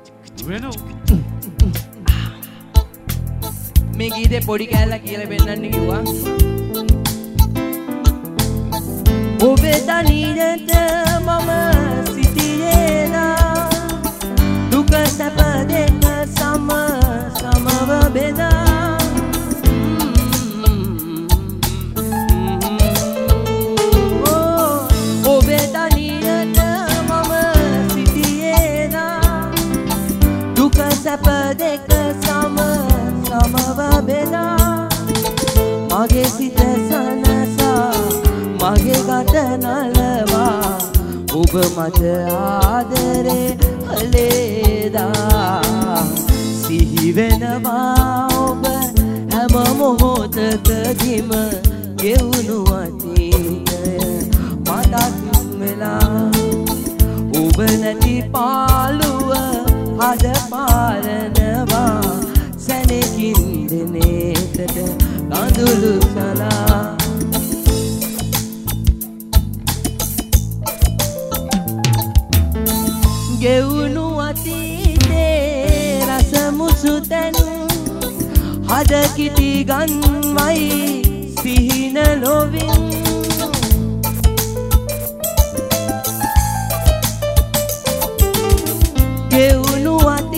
වෙනෝ මේ ගීතේ පොඩි කෑල්ලක් කියලා පෙන්නන්න කිව්වා. ඔබේ තනියට මම සිටියේලා දුක සැප දෙක සමව බෙදා ඔබේ තනියට මම සිටියේලා දුක සැප දෙක සමව බෙදා මගේ සිත සනසා මගේ ගත නලවා ඔබ මට ආදරේ හලේදා සිහි වෙනවා ඔබ හැම මොහොතකදීම ගෙවුණු අතීතය මතක් වෙලා ඔබ නැති පාළුව හද පාරනවා සැනකින් දිනේකට කඳුළු සලා ගෙවුණු අතීතේ රස මුසු තැනු හද කිටි ගන්වයි සිහින ලොවින් ගෙවුණු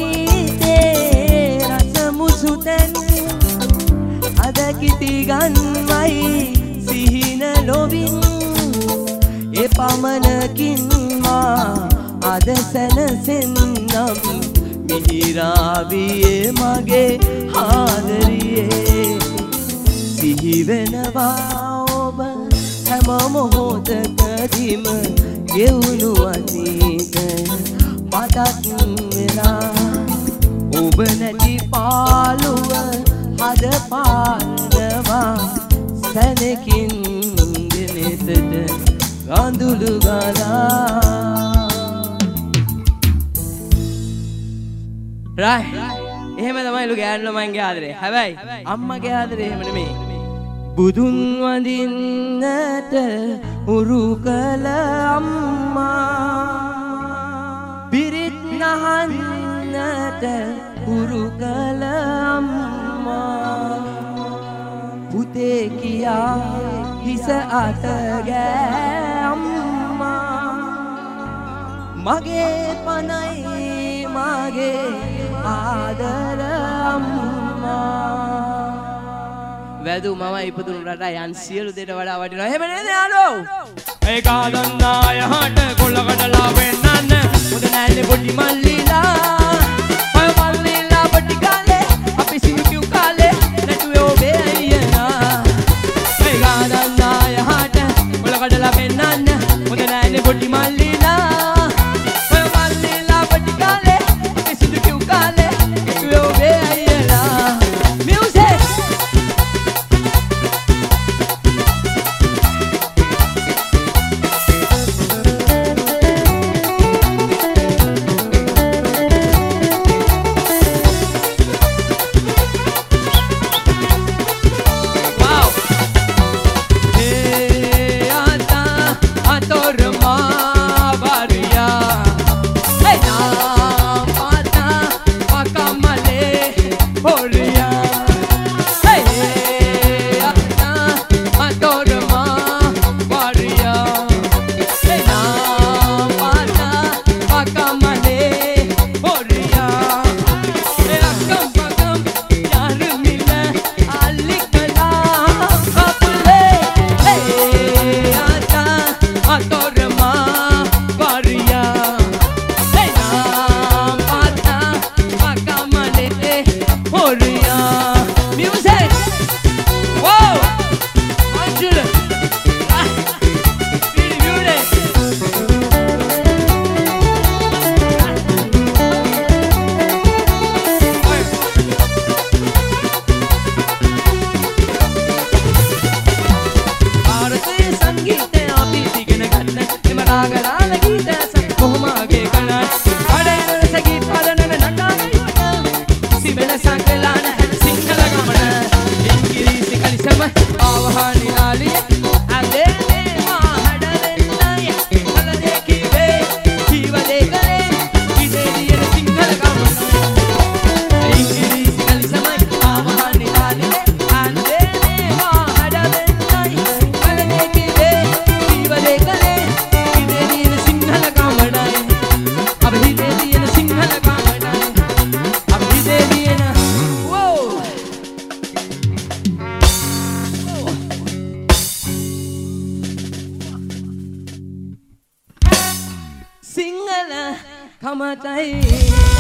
අතීතේ රස මුසු තැනු හද කිටි ගන්වයි සිහින ලොවින් ඒ පමණකින් මා අද සැනසෙන්නම් මිහිරාවියේ මගේ ආදරියේ සිහි වෙනවා ඔබ හැම මොහොතකදීම ගෙවුණු අතීතය මතක් වෙලා ඔබ නැති පාළුව හද පාරනවා සැනකින් දිනෙතට කඳුළු ගලා රයි එහෙම තමයිලු ගෑනු ළමයින්ගේ ආදරේ. හැබැයි අම්මගේ ආදරේ එහෙම නෙමෙයි. බුදුන් වඳින්නට උරු කළ අම්මා පිරිත් නහන්නට උරු කළ අම්මා පුතේ කියා හිස අත ගෑ අම්මා මගේ පනයි මගේ ආදර අම්මා වැදු මම ඉපදුණු රට යන් සියලු දෙට වඩා වටිනවා. එහෙම නේද යාළුවෝ? ඒ කාදන්නා යහට කොල්ලකටලා වෙන්නන්න මුද නැන්නේ පොඩි මල්ලිලා ඔය මල්ලිලා පොඩි කාලේ අපි සිංකියු කාලේ නැටුවේ ඔබේ අයියනා. ඒ කාදන්නා යහට කොල්ලකටලා වෙන්නන්න මුද නැන්නේ පොඩි මල්ලිලා ඔය මල්ලිලා පොඩි කාලේ අපි සිංකියු කාලේ නැටුවේ ඔබේ අයියනා. Music කමතයි